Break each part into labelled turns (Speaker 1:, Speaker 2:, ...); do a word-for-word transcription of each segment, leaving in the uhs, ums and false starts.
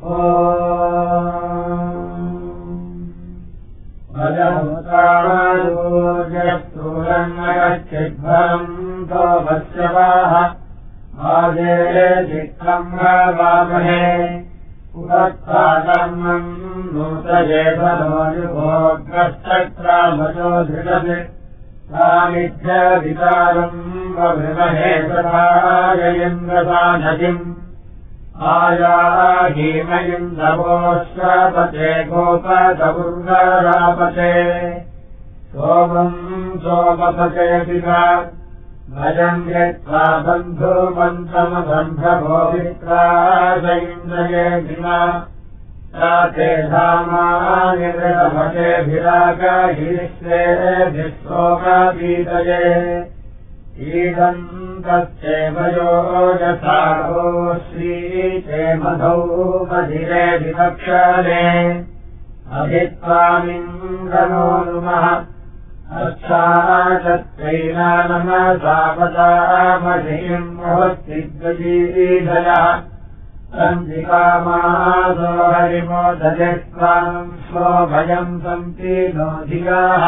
Speaker 1: ूर्जस्तूरन्नगच्छिद्भरम् तोपश्यवाः आजे चित्तम् वामहे उपत्पादर्मम् नूतये बलोयुभोग्रश्चक्रामजो धृषत् सामिध्यविकारम् वभृमहे तथायन्द्रसा नदिम् आयाहीमयिन्दवोश्वपते गोपदुर्गरापते सोमम् सोमपते पिता भजम् यत्त्वा बन्धुमन्तमबन्धभोवित्राजयिन्द्रये विना ते धामानिर्भटे ईदन्तस्येव योजसारो श्रीते मधौ मधिरे विवक्षणे अभित्वामिन्द्रनो नुमः अच्छाचत्रैना नमसापदामधिम् भवत्सिद्गजीधयः सन्धिकामासो हरिमोदयस्त्वाम् स्वो भयम् सन्ति नो धियाः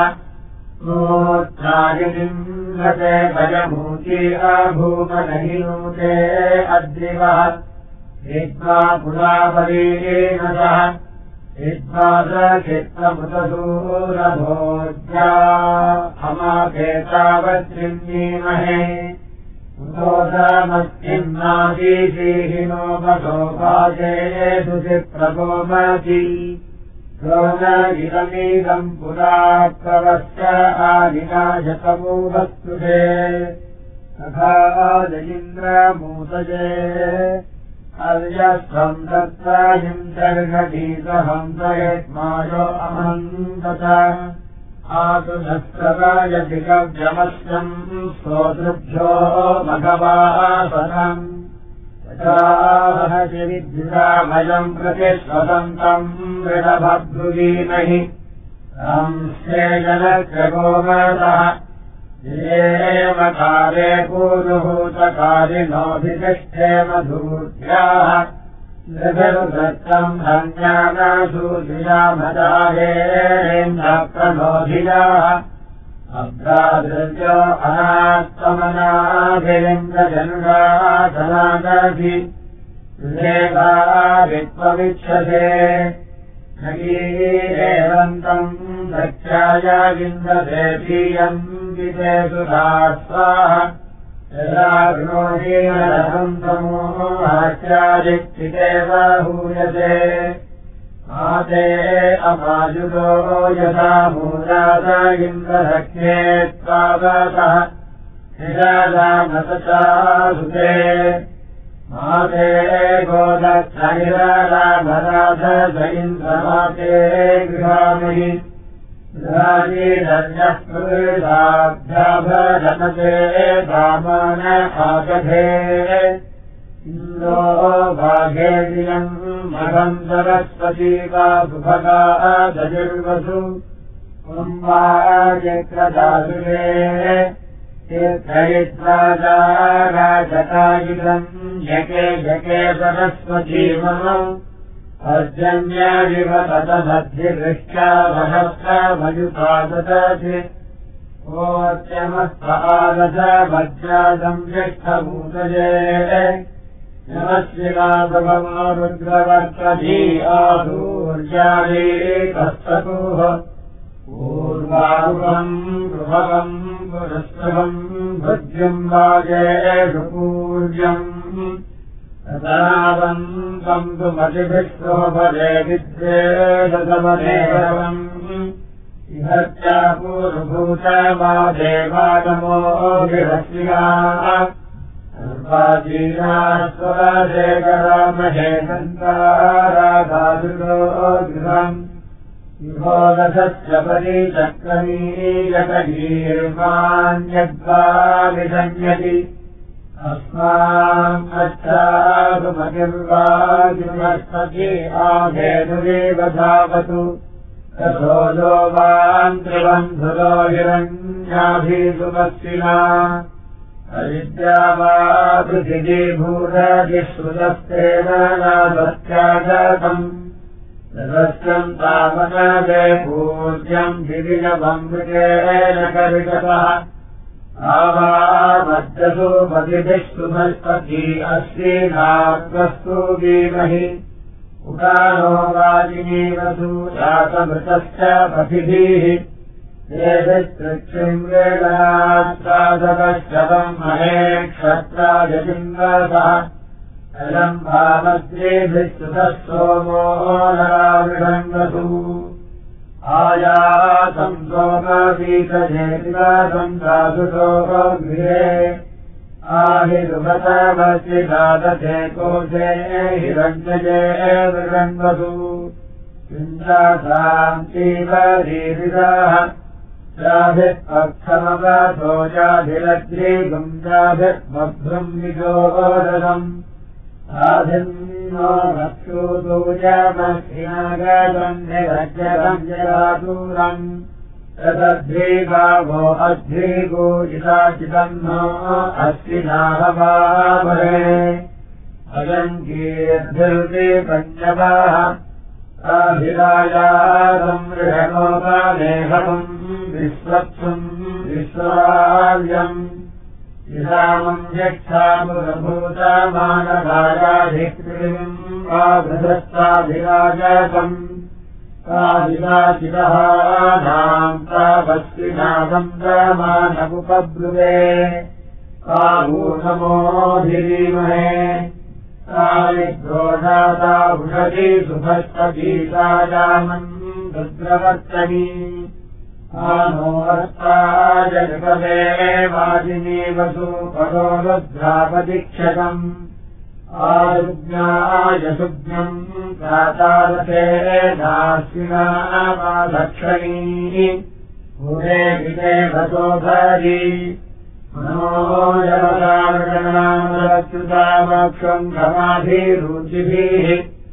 Speaker 1: मोत्रायिनिन्दते भजमूर्ति अभूमनहिनूते अद्रिवः हित्वा पुरापरीणेन सह हित्वा सचित्तमुतसूरभोज्या अमाकेतावत्रिन्नीमहे उदोदमस्तिन्नादीशीहिनोपसोपाजे सुचिप्रकोमति इदमीदम् पुरा प्रवश्य आदिनाशतमूवस्तुते तथा जयीन्द्रमूतये अर्यस्वम् दत्तायिन्दर्घटीसहंसयेत्मायो अमन्तत आसुधस्त्रयदिगव्यमस्यम् स्तोतृभ्यो भगवासनम् विद्युरामयम् प्रति स्वतन्तम् मृडभद्रुवीमहि संश्लेषणक्रगोमतः येव काले पूर्वभूतकारिणोऽभितिष्ठेम धूर्याः नृभिर्दत्तम् धन्यानासूर्यामदाहेन्द्रप्रणोधियाः अभ्रादृत्यो अनात्मनाभिरिन्द्रजन्वासनादधि विवेकावित्वविच्छते नगीरेवन्तम् दक्षायाविन्ददेवीयम् विते सुधास्वाः यदा गृहोदीनरहन्तमोहास्यादिक्थितेव हूयते आते अपायुतो यथा मूलाद इन्द्रधक्ष्ये त्वावतः निरालामतचासुते माते गोदक्षैरालाभराधस इन्द्रमाते गृहामहि गृहाजीदन्यस्पृदाभ्याभजनते दामान आगधे इन्द्रो भागेन्द्रियम् मघम् सरस्वती वा सुभगा दजिर्वसु कुम्भाजक्रदासुरे तीर्थयित्राजाराजतायुधम् जके जके सरस्वती मम पर्जन्यादिव ततमध्यदृष्ट्या वहस्रमयुपाददति ओत्यमस्तादश वज्रादम् ज्येष्ठभूतये नमस्विनाभवमा रुद्रवर्तधी आसूर्यालीकस्ततुः पूर्वारुहम् रुभवम् पुरस्तवम् भुज्यम् वाजेषु पूर्यम् तदावन्तम् तु मतिभिष्टोपदे विद्वेदसमदेवम् इहत्या पूर्वभूतमादेवागमो विरस्विनाः सर्वाजीनास्वराजेकरामहे सन्ताराधातुलो गृहम् विभोदशस्य परिचक्रमीयकगीर्मान्यद्वा विषण्यति अस्माम् अच्छादुमगिर्वाजुनस्पति आधेनुरेव धावतु तथो लोवान् त्रिबन्धुरो हिरण्याभिसुमस्विना अविद्या वा पृथिवीभूतजिश्रुतस्तेन नादत्यागतम् तदस्यम् तामनदे पूज्यम् गिरिजमृतेन कविगतः आवामद्यसु पतिभिस्तु भस्पति अस्तीनाग्रस्तु धीमहि उदानो वाजिनीवसु जातमृतश्च पथिभिः देभिस्तृक्षिम् वेदनात्साधकश्चवम् महे क्षत्रायजिङ्गसः अयम् भावद्रेभिस्तुतः सोमो नराविषङ्गसु आयासम् सोमवीतजेतिवासम् दासुशोकगृहे आहिरुपतवस्तिदादधे कोशे हिरण्यजे विषङ्गसु चिन्तासाम् तीवरीरिदाः जाभिःपक्षमवधो जाभिरद्रीगुम् विजोदम् आधिन्नो रक्षोदोजमस्यागतम् निरज्यतम् जरातूरम् तदध्रीगावो अध्रीगो जिताचितम् नो अस्तिनाहवामहे अयम् कीर्भिर्दे पञ्चवाः अभिरायासम् ऋषणोपमेहम् विश्वत्सुम् विश्वाव्यम् इदामम् यक्षामुरभूतमानभायाधिक्रिम् आभृतस्ताभिराजकम् आदिवाचितः नाम् तापस्विनाथम् प्रमाणमुपब्रुवे आभूतमोऽधिरीमहे कालिग्रोधाता भुषति सुभस्पतीतायामन् रुद्रवर्तनी आनो हस्ताजगपदे वाजिनीवसु परो रुद्रापदीक्षकम् आरुज्ञाय सुज्ञम् प्रातारथे दास्विनामालक्षणी पुरे विदे भतोधरी मनोजमदामृतनामरच्युतामक्षम् समाधिरुचिभिः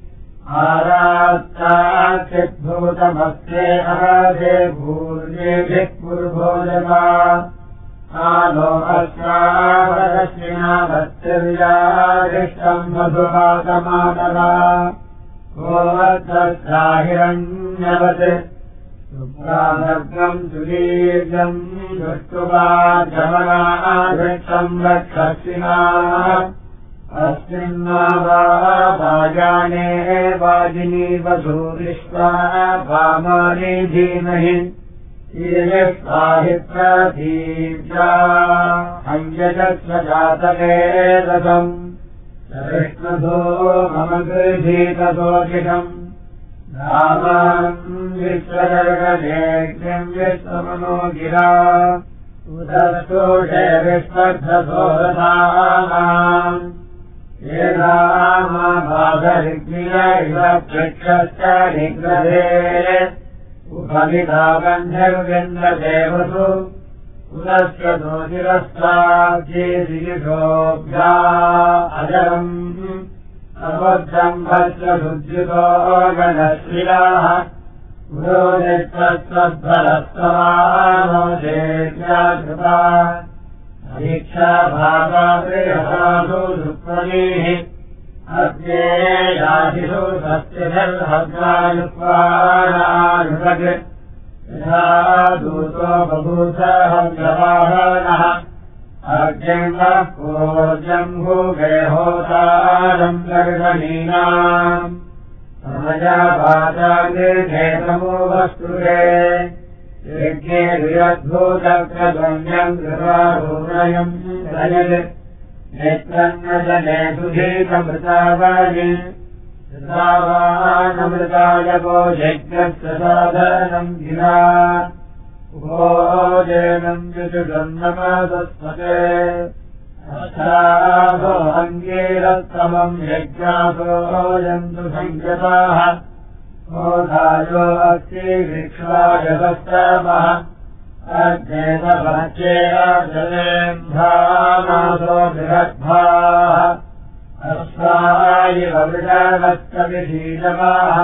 Speaker 1: आरात्ताचिद्भूतमस्ते अराधे भूर्येभिः पुर्भोजमा आनो अस्मावरश्विना भक्तिर्यादिष्टम् मधुपातमानरा गोवर्धस्राहिरण्यवत् सुप्रानर्गम् सुदीर्घम् दुष्टुवा जमनाभिक्षम् रक्षस्विना अस्मिन्नावाजाने वाजिनीवसूरिष्वा भामानि धीमहि ईयस्वाहिप्रतीव्या हञ्जस्वजातके रथम् कृष्णधो मम गृहीतदोषिषम् रामान् विश्वजर्गनेग्निम् विश्वमनो गिरा उदस्तोषे विस्पर्धसोरथानाम् ये रामाबाधरिग्निय इव वृक्षश्च निग्रहे उपविधागन्धर्विन्द्रदेवसु उदस्य दोषिरस्ताब्जेदिशोभ्या अजरम् अबद्धम् भस्य सुद्युतो गणश्रियाः पुरोनिस्तत्त्वद्भरस्तवानो देव्याकृता दीक्षा भागाभिरसासु सुप्रणीः अद्ये यादिषु सत्यधर्भद्रायुक्वानायुपग् यथा दूतो बभूतहव्यवाहनः अर्जन्वः पूर्जम्भुगेहोतारम् गर्भणीनाम् समजाभाजाग्निर्घेतमो वस्तुरे यज्ञे विरद्भूतक्रद्वन्द्यम् कृपारूणयम् रजत् नेत्रन्न जने सुधीतमृतावानि कृतावानमृतायको यज्ञस्य साधनम् गिरा भोजेनम् युजुगन्नमदस्मते अष्टाभो अङ्गीरस्तमम् यज्ञासो यन्तु संयताः मोधायो अस्ति विक्ष्वायतस्तमः अज्ञेतभच्चेयजलेन्धानासो बृहद्भाः अस्वायिव वृषभस्तविशीलवाः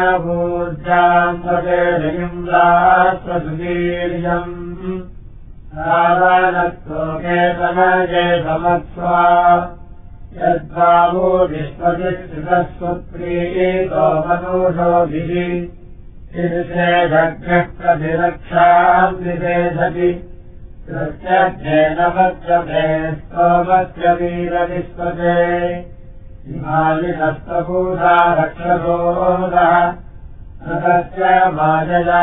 Speaker 1: सत्पन्नभूर्जाम् वते निम्लास्वसुदीर्यम् रावणस्तोके तनये समत्स्वा यद्वावो विश्वजित्सुतस्वप्रीतो मनोषोभिः शीर्षेदग्रः प्रतिरक्षाम् विदेशति कृत्यध्येन वच्यते स्तोमस्य वीरविश्वते हिमालिनस्तपूषा रक्षसोदः नतस्य मायया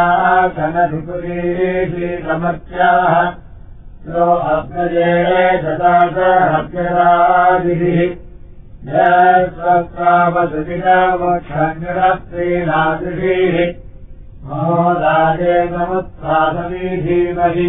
Speaker 1: कनधिपुरीशीतमत्याः यो अग्नये ददासहव्यरादिभिः यस्वस्वावसुविदामोक्षङ्गरस्त्रीणादृशीः महोदायेनमुत्साधवी धीमहि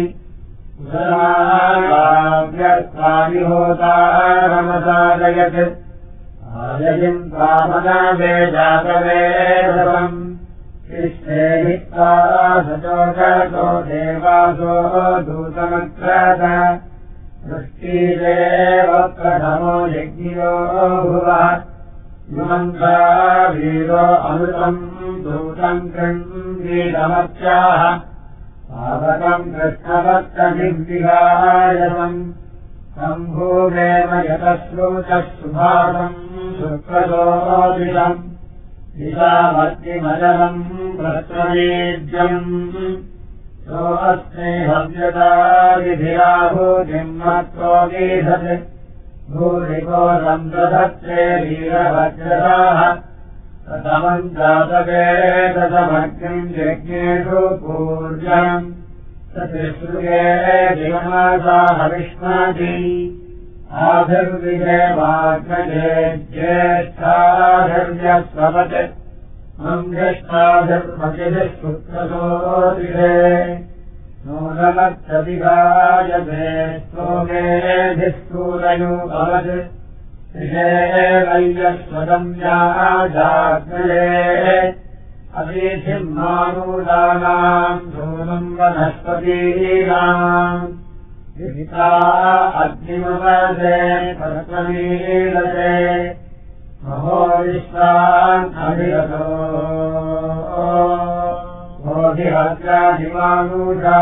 Speaker 1: उदराव्यत्वादिहोतारमसादयत् आयजिम् कामना वेदातवेदवम् कृष्णे हित्वा सचोषतो देवासो दूतमक्रत वृष्टिदेव प्रथमो यज्ञो भुवः युमन्ता वीरो अमृतम् दूतम् कृण्डीतमत्याः पावकम् कृष्णवत्तभिर्विहायसम् सम्भूमेव यतश्रुतः सुभासम् सुकृतोदिशम् दिशामर्तिमजलम् प्रस्वमेज्यम् सो अस्मे हव्यतादिभिराभूतिम् मत्तो गीधत् भूरिको सम्प्रधत्ते वीरभद्रताः प्रथमम् जातके दशमग्निम् यज्ञेषु पूर्जम् सतिश्रुगे दिवमासा हविष्माति आभिर्विजयमाग्नये ज्येष्ठाभिर्यस्वपत् मङ्गष्टाभिर्मतिभिः सुक्रतोदिषे नूनमत्सविभायते स्तोमेभिः सूरयोपवत् ऋषेवैयस्वदम्याजाग्नये अवीथिम् मानूदानाम् धूनम् वनस्पतीनाम् विहिता अग्निमवदे परत्वमीलते महो विश्वान् अभिगतो बोधिभद्राधिमानूषा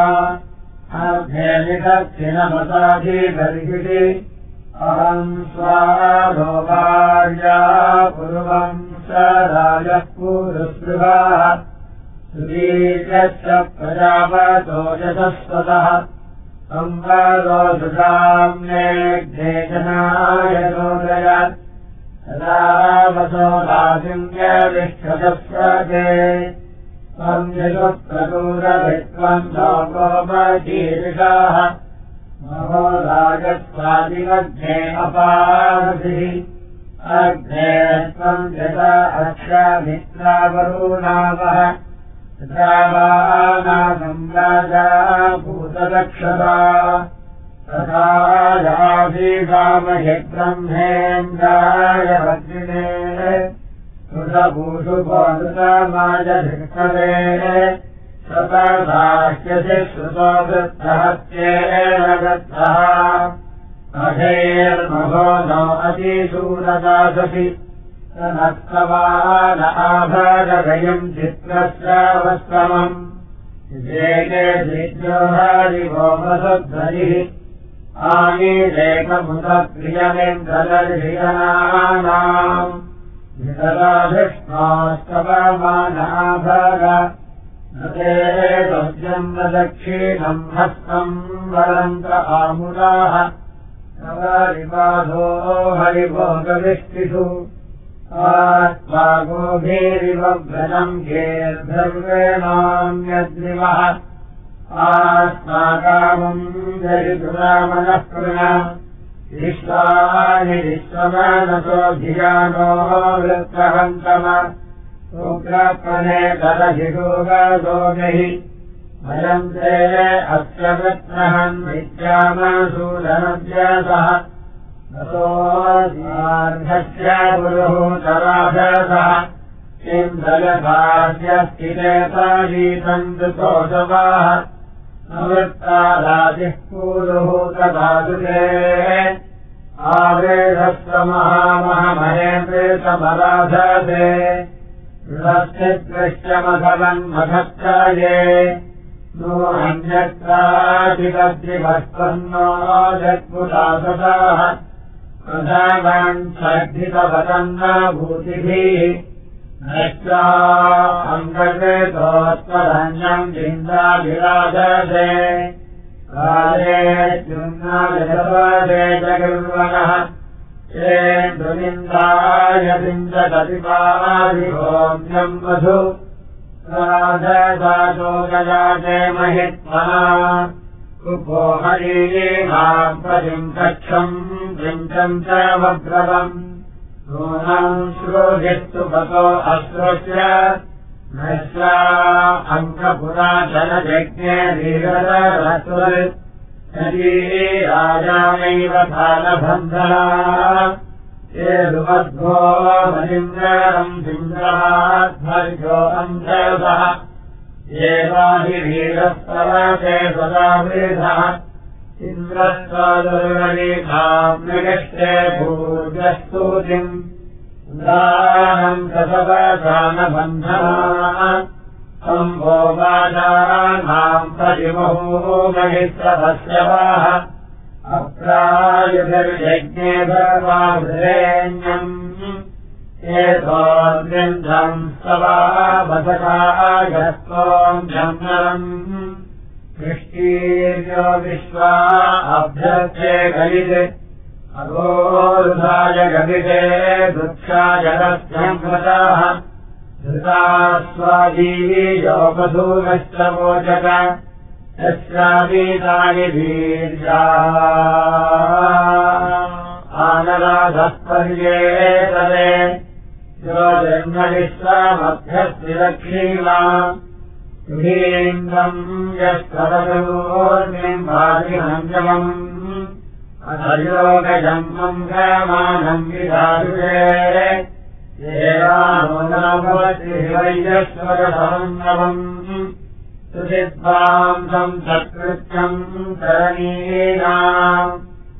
Speaker 1: अभ्येनिदक्षिणमसाधिगर्भिषि अहम् स्वारोपार्या पूर्वम् स राजः पूरुस्पृहाः सुदीर्घश्च प्रजापतोजसस्वतः संवादोषाम्नेघ्नेजनाय सोदयात् तदावसो दासिन्यविष्ठदस्वते संयशुप्रदूरभित्वम् लोकोपकीर्षाः महो राजस्वादिमध्ये अपारसिः अग्ने त्वम् यथा अक्षमित्रावरूणावः रावानासम् राजा भूतदक्षता तथा याधीकामहि ब्रह्मेन्द्राय वज्रिणे सुषभूषु भोदृतमायधिष्ठते सतदाह्यसि श्रुतो वृत्तहत्येन गद्धः महेर्महो नो अतिशूरदाससि नस्तवान आभरगयम् चित्रस्यावस्तमम् जेके दिज्यो हरिवो वसुध्वरिः आनीलेकमुदप्रियमेन्द्रदर्शनानाम् वितराधिष्णास्तवमानाभर न ते तुभ्यम् दक्षिणम् हस्तम् वरन्त आमुदाः नवरिपाधो हरिभोगविष्टिषु आस्वागोभिरिव व्रजम् घेर्धर्वेणाम्यद्रिवः आस्माकामम् जरितुरामनः कृण विश्वानि विश्वमानसो धियानो वृत्रहन्तम उग्रपने तदधिषोगसोगहि वयम् ते अस्य वृत्रहम् विद्यामसूदनव्यासः नतोऽर्धस्य पुरुहूतराधसः किम् दलभास्य स्थिते ताजीतम् दुतोषवाः नवृत्तादादिः पूरुहूतधातुके आवेशस्व महामहमहेन्द्रेतमराधते ऋषश्चिद्दृश्यमधवन्मधत्ताये नो अन्यत्राधिपद्रिभस्पन्नो जत्पुरासदाः प्रजावान् सर्धितवतन्नभूतिभिः नष्टा अङ्गतेतोत्तरन्यम् चिन्ताभिराजते काले चुन्नाजपदे जगर्वणः ये द्रुनिन्दाय विन्दततिपादिहोम्यम् वधु राजदाचोगजाते महित्मना कुपो हरीमाम् प्रतिम् कक्षम् वृञ्चम् च वग्रवम् नूनम् श्रोधिस्तु पतो अश्रुस्य नश्या अङ्कपुराचलयज्ञे धीररसुर् राजानैव कालबन्धः ये सुमद्भो मलिन्द्रम् सिंहाध्वर्यो अन्तरः ये वाहि वीरस्तवते सदा वृधः इन्द्रस्वादुर्वलीखाम् निगष्टे भूर्जस्तूतिम् उदाहम् कसवसानबन्धः सम्भो वाजानाम् प्रतिमहो महित्रभस्यवाः अप्रायुभिर्यज्ञे भवाभृरेण्यम् एतोद्गन्धम् स्तवावसकायस्तोम् जम्नम् वृष्टीर्यो विश्वा अभ्यर्थे गलित् अगोरुधाय गविते दुःखाजलस्यम्भृताः धृतास्वादीयोपधूनश्च वोचक यस्यावीतानि वीर्या आनराधस्पर्येतरे यो जन्मविश्वामभ्यस्तिरक्षीमा तुहीन्द्रम् यस्तवदूर्मिम् वाजिहञ्जमम् अधयोगजन्मम् गमानम् विधातुरे देवानुनामतिवैश्वरसमन्नवम् सुचिद्वांसम् सत्कृत्यम् करणीनाम्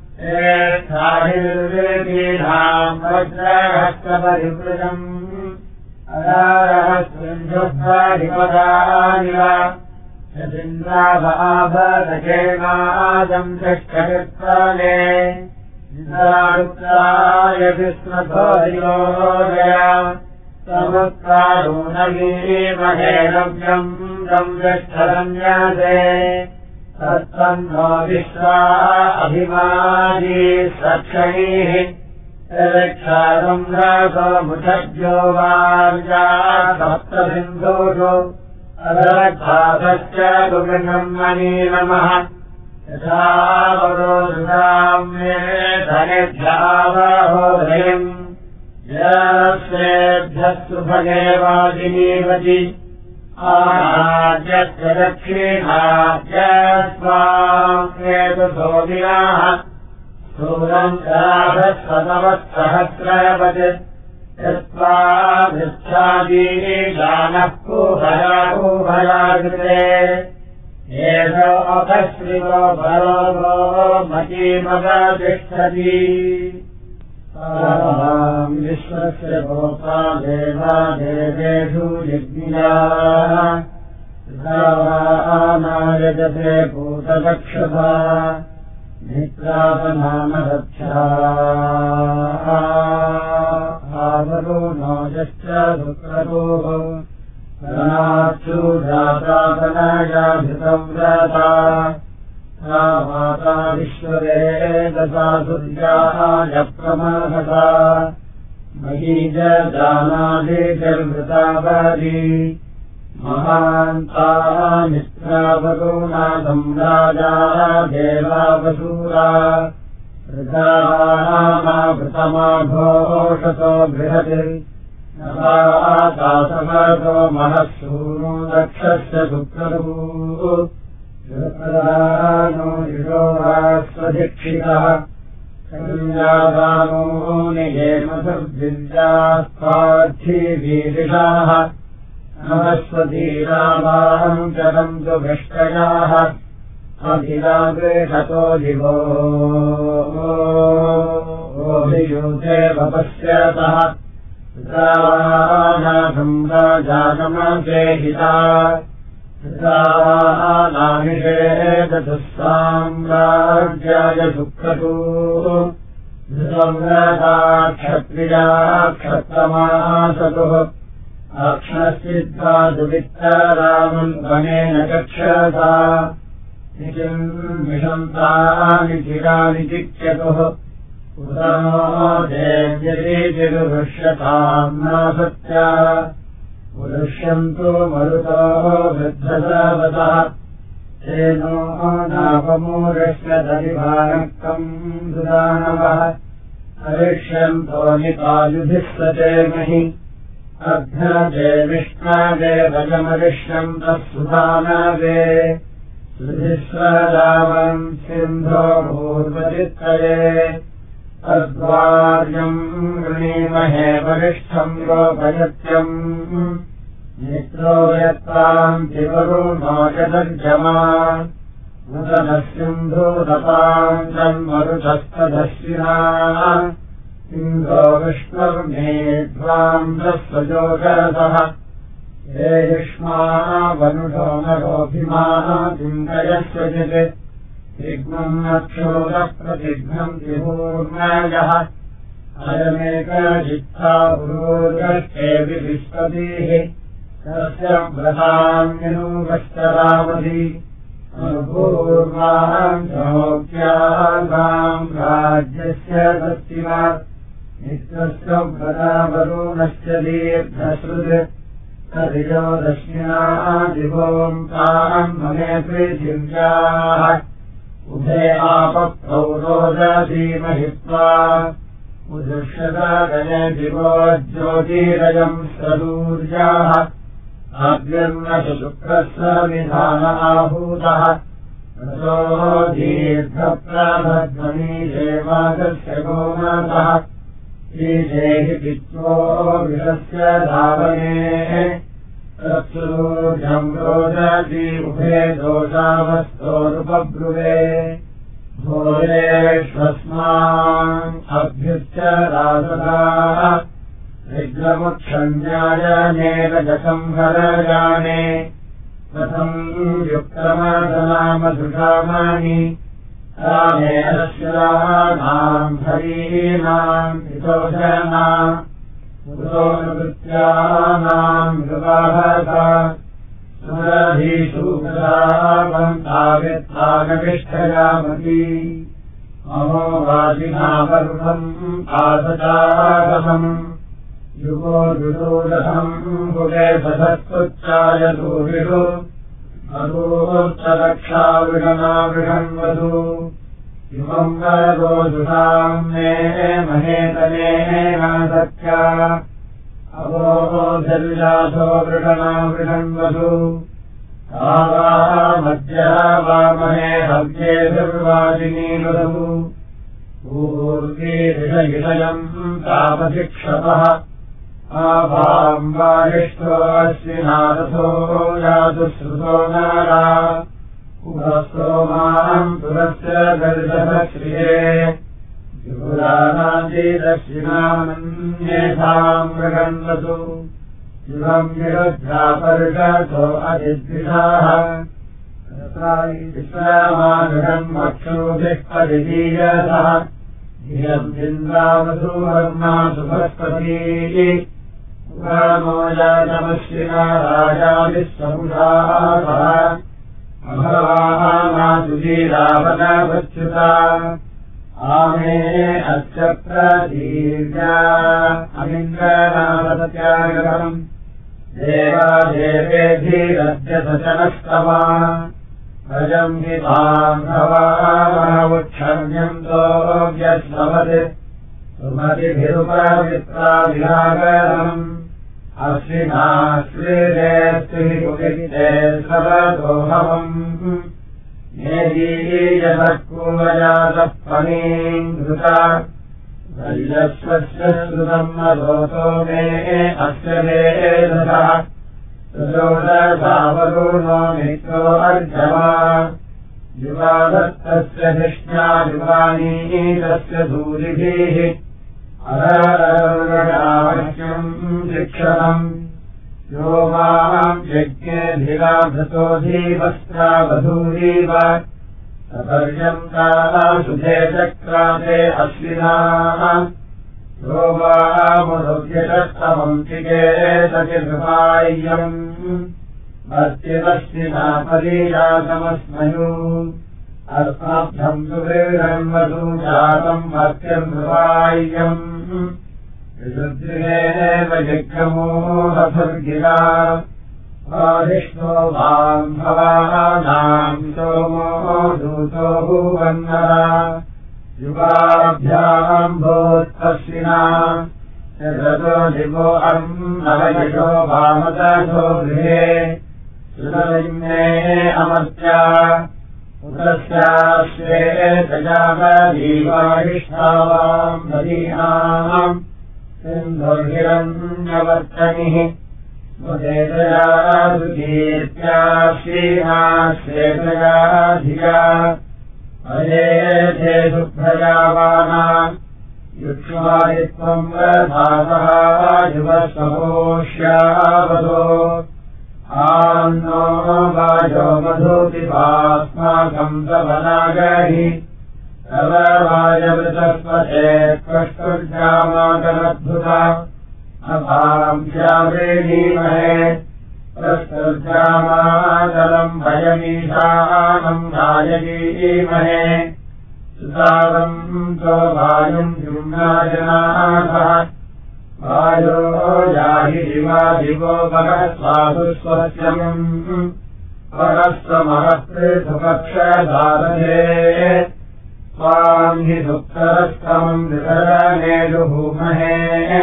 Speaker 1: एष्ठाहिर्वेदीनाम् वज्रहस्तपरिवृतम् अदारहस्विन्धुत्वाधिपदानिव यदिन्द्राभाभदकेमादम् तिष्ठकृत्काले इन्द्रारुक्ताय विस्मभोयोदय समुत्कारूणगीमहेरव्यम् तम् तिष्ठरन्यासे तत्तन्नो विश्वा अभिमानी सक्षणीः यदक्षारम् रासमुषज्यो वार्या सप्तसिन्धुषु अदरक्षासश्च गुणम् मनीनमः यथा वरोषाम्ये धनेभ्यावहोदयम् यस्येभ्यः सुभगेवादिनीवति आद्यस्य दक्षिणाद्य स्वामेतु सोदिनाः स्थूलम् राधस्वतवत्सहस्रवत् यत्त्वा वृच्छादीनि जानः कुहरा कुहराकृते एष अपश्रिवो भरो मतीमवतिष्ठति विश्वस्य गोपा देवा देवेषु यज्ञियाः नायजते भूतदक्षता नित्रापनामरक्षा आवरुणोजश्च दुःखरोः करणाक्षु जातापनायाभितम् व्रता सा माता विश्ववेदसा सूर्याय प्रमाहता महीज जानादिर्वृतावधि महान्तामित्रावरुणादम् राजा देवावसूरा वृतानामावृतमाघोषतो बृहत् नवाकाशवतो महःसूनो दक्षस्य शुक्रदू नो युषोरास्वदीक्षितः कन्यादानो नियेमसुर्दिव्यास्त्वार्थीवीरिषाः नमस्वतीरामाम् चरम् तु भृष्टयाः अभिरागृहतो दिवो ओभियूते वपस्यतः राजानमसे हिता नामिषेदुःसाम्राज्याय सुक्रतु धृतव्रता क्षत्रिया क्षत्रमासतुः अक्ष्णश्चिद्वा दुवित्तरामम् वनेन चक्षसा निचिम् विषन्तानि चिरानि चिक्ष्यतुः उदनो देव्यतीतिरुष्यताम् नासत्या उदुष्यन्तु मरुतो वृद्धसावतः तेनो नापमूरस्य दरिभानक्कम् सुदानवः हरिष्यन्तो निपायुधिः सचेमहि अघ्नते विष्णादे वजमरिष्यन्तः सुधानादे सुधिस्वरामम् सिन्धो भूर्वचित्तये तद्वार्यम् वृणीमहे वरिष्ठम् गोपयत्यम् मित्रो यत्ताम् तिवरुणो यदर्जमा नूतनः सिन्धूतपाम् तन्मरुतस्तदश्विना इन्द्रो विष्णुर्मेध्वाम् तस्वजोगरतः ये युष्मा वनुषो नरोऽभिमाः चिन्तयस्वचित् तिग्मम् अक्षोदप्रतिघ्नम् त्रिभूर्णायः अयमेकजित्था पुरोर्गष्टे विविष्पतिः तस्य व्रतान्यनुगश्चरावधि अनुपूर्वाम् चोक्याम् राज्यस्य दस्तिमा नित्यस्य व्रतावरुणस्य दीर्घश्रुत् तदिजो दक्षिणा दिवोम् ताम् ममे पृथिव्याः उभे आपप्रौरोदधीमहित्वा उदुष्यतागणे दिवो ज्योतिरयम् सदूर्याः आद्यन्नसु शुक्रस्य विधान आहूतः रसो दीर्घप्राभध्वनि देवागस्य गोमातः ईशेहि पित्वो विषस्य धावने तत्सूर्यम् रोदति उभे दोषावस्तोरुपब्रुवे भोरेष्वस्मान् अभ्युच्च रासदा विग्रमुक्षण्यायनेन जसंहरजाने कथम् युक्तमधनामधुषामानि रामे अश्वराणाम् हरीणाम् हितोषणाम् मुदोनुकृत्यानाम् विवाहता सुरधीषु गदावम् तावित्तानविष्ठयामती ममो वासिनावरुणम् आसचागमम् युगो युदोदहम् गुगे सधस्तुच्चाय दूरिषु अदूर्चरक्षाविषणाविषण्वधू युगम् वरदोषुषाम् मे महेतनेन सत्या अवोधर्यासो वृषणाविषण्वधू तावामद्या वामहे हव्येभिर्वाजिनीवधू ऊर्वीरिषयम् तापशिक्षपः आवाम् वारिष्ठो अश्विनारथो यातु श्रुतो नारा उभस्तोमाम् पुरस्य गर्जश्रिये युरानादीदक्षिणामन्येषाम् मृगन्वसु युगम् विरुद्धापरुषतो अधिद्विषाः विश्रामागृहन्मक्षोभिः परिदीयतः धियम् चिन्द्रावधूवर्मा सुभस्पतीः उगामो जातमश्विना राजाभिः समुषाः अभवाः मातुजीरावनावच्युता आमे अस्य प्रदीर्या अमिन्द्रनामत्यागम् देवा देवेभिरद्य सचनस्तमा भजम् हि ताम् भवामहमुक्षम्यम् दोऽव्यस्मवत् सुमतिभिरुपवित्राभिरागरम् अश्विनाश्रीरेऽस्तु हि कुलिते सर्वदोहवम् मेदीयतः कुलजातः फणीम् धृता वल्लस्वस्य श्रुतम् अधोतो मे अस्य वेदतः सुजोदसावरुणो मित्रो अर्जवा युगादत्तस्य धिष्ण्या युगानी तस्य धूलिभिः अरररुणावश्यम् शिक्षणम् यो माम् यज्ञेऽधिराभृतो धीवस्त्रावधूरीव सपर्यन्तासुधे चक्राते अश्विनाः यो मामुदव्यशस्तमम् चिकेतचिर्वाय्यम् अस्तिवस्तिना परीयासमस्मयू अस्मभ्यम् सुवीरम् वसूजातम् मर्त्यम् विशुद्धिरेव जिघ्रमोहसर्गिरा आदिष्णो वाम् भवानाम् सोमो दूतो भुवन्नरा युगाभ्याम् भूत्पश्विना यतो दिवो अन्नवयशो वामतशो गृहे सुतलिम्ने अमर्त्या उतस्याश्वे तजावदीवारिष्ठावाम् ददीनाम् सिन्धुर्हिरण्यवर्तनिः स्वदेतया सुकीर्त्या श्रीहा श्वेतया धिया अयेथे शुभ्रयावाना युक्ष्मादित्वम् रथासः युवस्वपोष्यावदो आन्नो वाजो मधुपिपास्माकम् सवनागहि तव वायवृतस्पते त्वष्टुर्जामाकरद्भुता अपाम् श्यावृणीमहे प्रस्तुर्जामाकरम् भयमीशानम् राजगीमहे सुतावम् तो वायुम् युम्नाजनाथः वायो याहि दिवादिवो भगस्वासु स्वस्यम् भगस्वमहत्पृथुपक्षदारधे स्वाम् हि दुःखरस्तमम् वितरणेषुभूमहे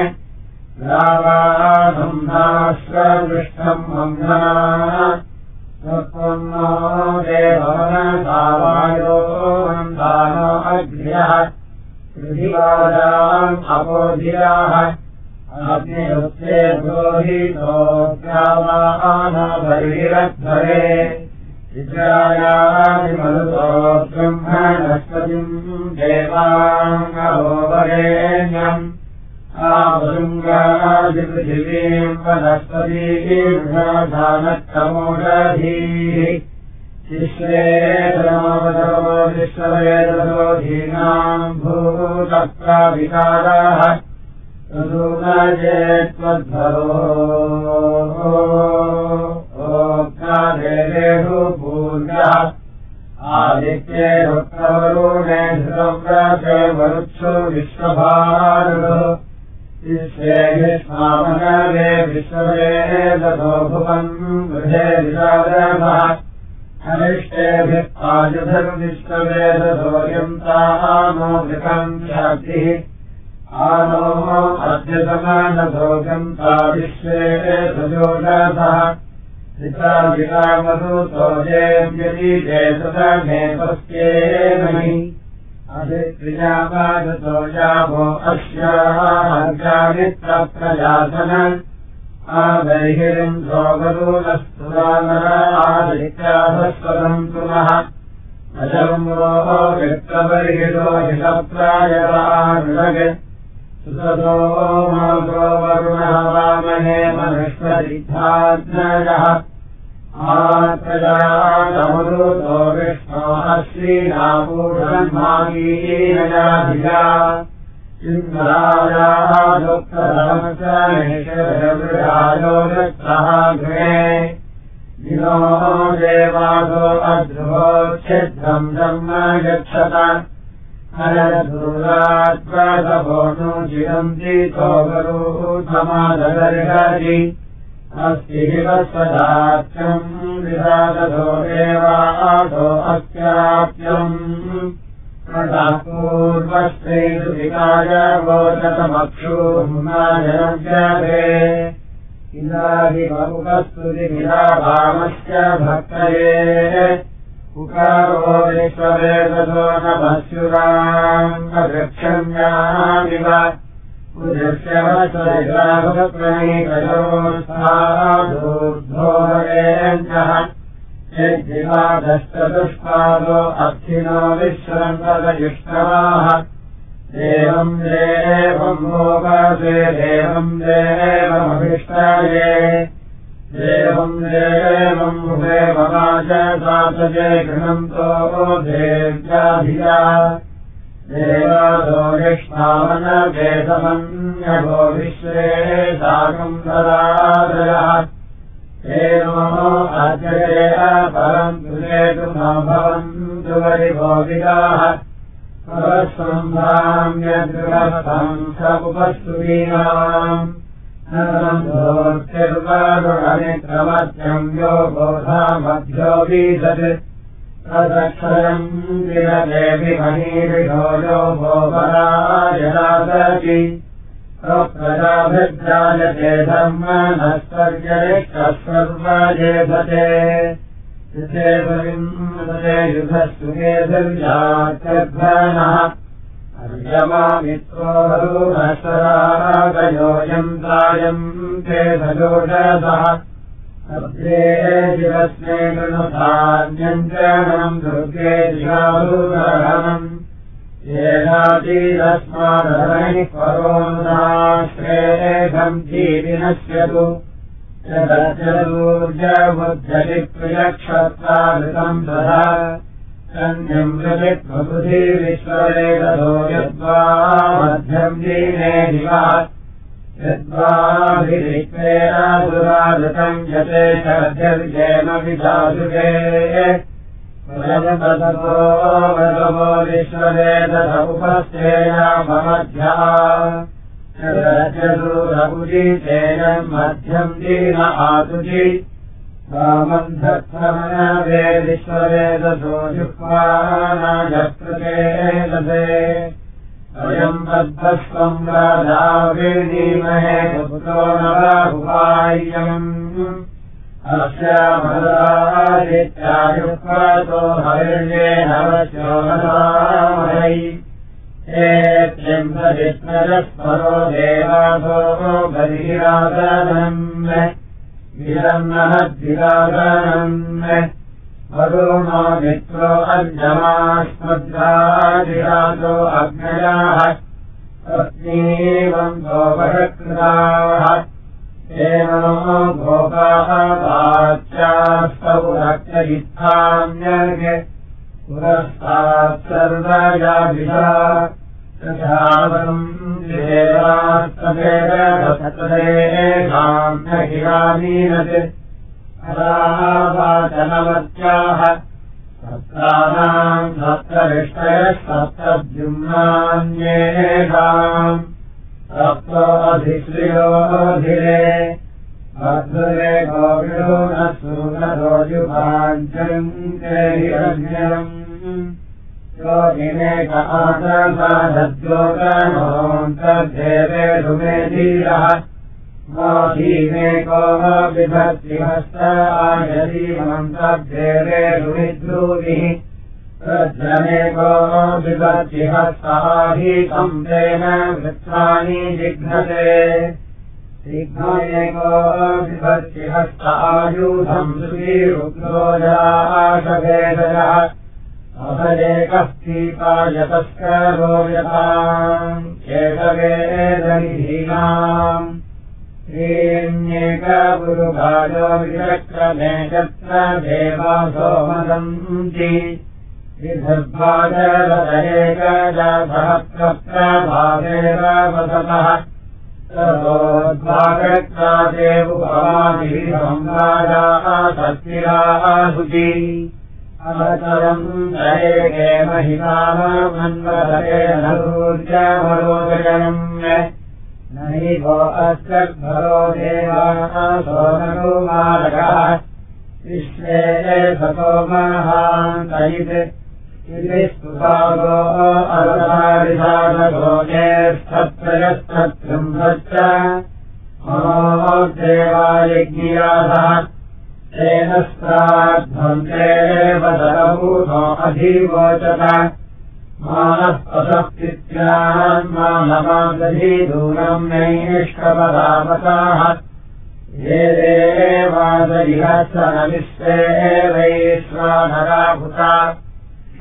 Speaker 1: रावानम् नाश्वदृष्टम् मन्धना तत्त्वम् नो देवमनसावायो मन्दानो अग्र्यः पृथिवाजाम् अपोधिराः अग्निरुत्ते पुरोहितो ग्रावानबर्हिरध्वरे विद्यायादिमरुतो ब्रह्मणस्पतिम् देवाङ्गोपरेण्यम् आभृङ्गादिपृथिवीम् वनस्पतीम् जानत्तमोषधीः शिश्वेतमोदो विश्ववेदो धीनाम् भूतप्राविकाराः तदूनजेत्वद्भरो ओक्तादेवेषु पूर्यः आदित्ये रुक्तवरुणे धृतव्रते वरुत्सु विश्वभारुः विश्वेभिस्मामनवे विश्ववेदतो भुवन् गृहे विशारभः अनिष्टेभिः आयुधर्विश्ववेदतो यन्तानो वृकम् शक्तिः आनो अद्यतमानतो यन्ता विश्वे सजोषसः पिता विरामरुतो जेव्यदीजे तदमे पस्येमहि अधिक्रियावादतो यावो अस्याहार्गामित्रप्रजासन आदैहिरिम् सोगरूलस्तुरानरा आदित्याधस्वदम् तुमः अजम्रो वित्तबर्हितो हितप्रायरानुरगे सुततो मागो वरुणः वामहे मनुष्यसिद्धाज्ञयः आत्रजातमरुतो विष्णो अश्रीनापूषन्मागीनयाधिया इन्द्रायाः दुःखधर्मश्रेषवृहायो दत्तः गृहे दिनो देवासो अध्रुवोच्छिद्रम् धर्म गच्छत अनदूरात्प्रसभोनु चिरन्ति तोगरूथमादगर्हति अस्ति हि वत्सदात्यम् विदादतो देवासो अस्याप्यम् पूर्वस्त्रेषु विकाय वोचतमक्षूर्नाजनव्यते इदाहिममुखस्तुतिविराभामस्य भक्तये उकारो विश्ववेदतो नमस्युराङ्गवृक्षण्यामिव उदस्यवसरिग्राहप्रणीतयोस्तादूर्ध्वोरेण्यः यद्दिवादश्चतुष्पादो अर्थिनो विश्रन्तदयुष्टवाः देवम् देवम् मोपसे देवम् देवमभिष्टाये देवम् देवम् देवमाच सातजे गृहन्तो देव्याधिया देवादो यष्णावनवेदमन्यभो विश्वे साकम् ददादयः तेनो अद्यते परम् तुलेतु न भवन्तु वरिभोगिताः परस्सम्भाम्यद्रुवस्तम् स उपस्तुवीनाम् नरम् दोर्तिर्वारुणमित्रमत्यम् यो बोधामभ्यो बीजत् तदक्षरम् विरदेवि महीरिषो यो भोपरायदादति प्रजाभिर्जायते धर्म नस्तर्यरिष्टः सर्वजेधते युधे युधस्तु केधर्यात्यध्वनः अर्यमामित्रो वरुणशरागयोऽयम् तायम् ते भजोषसः अग्रे शिवस्मे कृणुधान्यञ्जनम् दुर्गे दिशारुदहनम् येनातीरस्मादहनिः परोनुदाश्रेयम् जीविनश्यतु यदर्जदूर्जबुद्धलिप्रियक्षत्रावृतम् तथा कन्यम् प्रति विश्वरे दधो यद्वा मध्यम् दीने दिवः यद्वाभिरिक्तेन दुरावृतम् यते शर्जर्जेम विचासुके वयमदतो वदवो विश्वरे दध उपस्थेयाममध्या रजदूरपुजीतेन मध्यम् दीन आतुजी वामन्धत्वमनवे विश्ववेदसो जुह्वानायकृते लभे अयम् बद्धस्वम् राजावीणीमहे पुत्रो न बाहुवाह्यम् अस्यामदादित्यायुक्तो हरिण्येन वचो मदामहै एत्यम्भजित्नरस्परो देवासो बलिरागनम् विरन्नहद्विरागनम् वरुणो मित्रो अर्जमास्मद्राजिरासो अग्नयाः पत्नीवम् गोपकृताः तेनो गोपाः वाच्यास्तौ रक्तयुत्थान्यर्गे पुरस्तात् सर्वयाभिषा तथावम् देवास्तदेवसत्तदेशाम् न हिरामीनत् अदावाचनवत्याः सप्तानाम् सप्तरिष्टयः सप्तद्युम्नान्येषाम् सप्तोऽधिश्रियोऽधिरे भद्रे गोविडो न सूनरो युभाञ्चन्ते हिरण्यम् योगिनेक आदसाधद्योगनोऽन्तर्देवेषु मे धीरः मोहीमेको बिभक्तिहस्त आयदीमन्तर्देवेषु विद्रूभिः प्रज्रमेको बिभक्तिहस्ताहीतम् तेन वृत्राणि जिघ्नते शीघ्रमेको बिभक्तिहस्त आयुधम् श्रीरुद्रो जाशभेदयः अभयेकः पीपायतस्करो यथाम् केशवेदनिधीनाम् श्रीण्येकगुरुभाजो विचक्रमे यत्र देवासो मदन्ति विधर्भाजलदयेकजासहस्रप्रभावेव वसतः ततोद्भागत्रादेवुपमादिभिसंवादाः सत्विराः शुचि अवतरम् दयेके महिमानमन्वदये नूर्जमरोदयनम् न हि वो अस्यद्भरो देवाः सोमकुमारकः विश्वे सतो महान्तयित् इति स्तुतागो अवतारिषादगोजेस्तत्रयस्तत्रिंशच्च मनो देवायज्ञियासः तेन स्त्राद्धम् देव दरभूतो अधिवोचत मानस्पशक्तित्यान्मानमादधी दूरम् नैष्कपदावताः ये देवादयिहस्य न विश्वे वैश्वानराभूता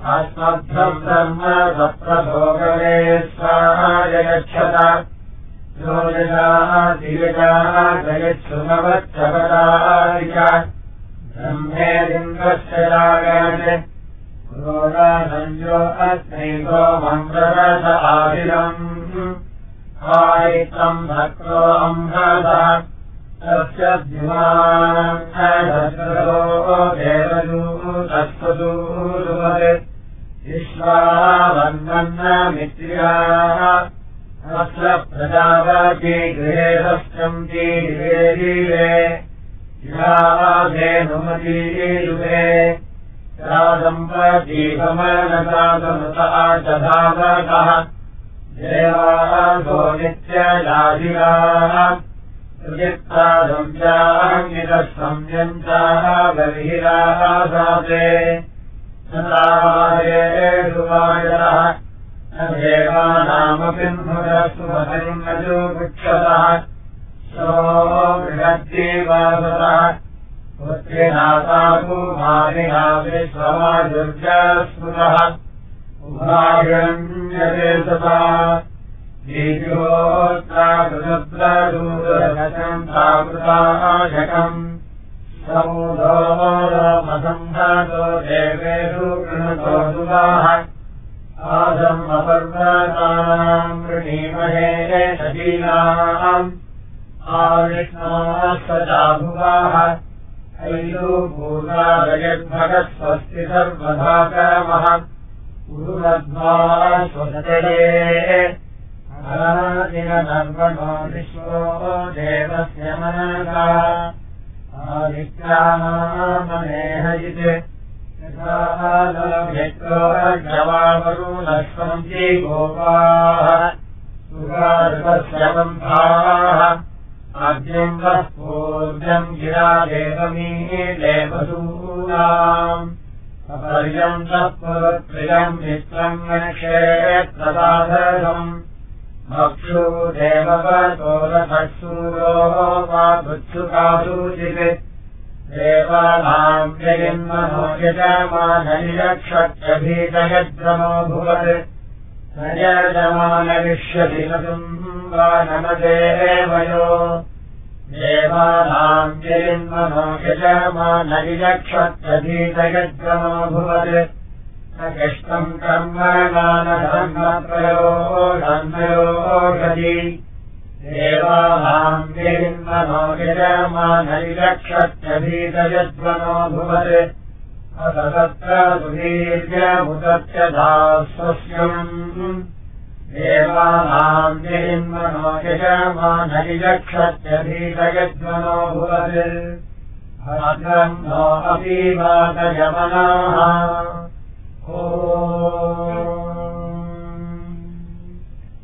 Speaker 1: अस्मभ्यम् धर्म सप्रभोगवे स्वाहाय गच्छत योजयातियजागयच्छुनवच्छपदाय ब्रह्मेदिन्द्रस्य जागयते पुरोगासंयो अस्मैतो मन्त्ररस आदिलम् आयित्रम् भक्तो अम्भसः तस्य द्युमान्नदस्रो देवदूतस्वदूरुवत् विश्वावन्वन्नमित्र्याः अस्य प्रजापति गृहे सस्यन्ति दिवे दिवे याधेनुमतीयुगे या सम्पति समनसादमृतः च धावकः देवासो नित्यजाधिराः प्रचित्तादंशाङ्गितः संयन्ताः बर्हिराः साते सदावादेषु वायः न देवानामपि सुमहरिङ्गजो वृक्षतः सो बृहद्देवासतः पुत्रिनाथाकुमारिणा विश्वमाजुर्जस्मृतः उभागण्यते सदा दीर्घोत्ताकृतप्रदूरशम् ताकृताशकम् समूढोमसम्भतो देवेषु कृणतो दुवाः आदम् अपर्वतानाम् वृणीमहे शशीलाम् आविष्णोः सदा भुवाः अय्यो पूर्वादयद्भगस्वस्ति सर्वधाकरमः उरुमध्वा स्वसतये अरादिनर्वणो विश्वो देवस्य मनसा आदित्यानामनेहयित् यथालो जवावरुणस्वन्ति गोपाः सुगार्भस्य बन्धाः आद्यम् वः पूर्जम् गिरा देवमीलेवसूनाम् अपर्यन्तः पुरप्रियम् मित्रम् क्षेत्रसाधनम् मक्षु देववतो रथसूरो वा वृत्सुकासूचित् देवानाम् जयन्मनो यजमाननिरक्षत्यभीतयद्रमो भुवत् न यजमानविष्यति न वा नमदेवयो देवानाम् जयन्मनो यजमाननिरक्षत्यभीतयद्रमो भुवत् न कष्टम् कर्मणानधर्मप्रयोषन्मयोषधि देवानाम् जयन्मनो यजमाननिरक्षत्यभीतयद्वनो भुवत् असतत्र सुदीर्घमुदस्य दास्वस्यम् देवानाम् जयन्मनो यजमाननिरक्षत्यभीतयद्वनो भुवत् भद्रम् नो अपि वातयमनाः ओ